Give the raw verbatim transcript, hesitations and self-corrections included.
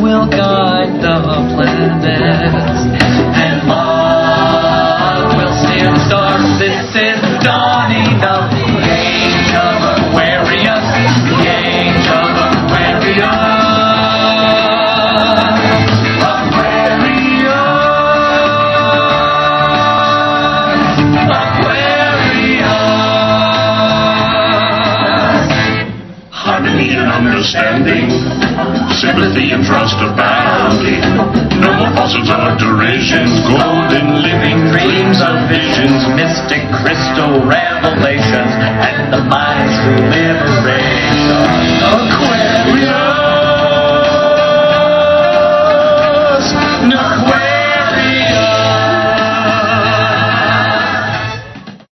will guide the planets, and love will steer the stars. This is the dawning of the age of Aquarius, the age of Aquarius. Understanding, sympathy and trust abounding. No more falsehoods or derisions, golden living dreams of visions, Mystic crystal revelations, and the mind's liberation.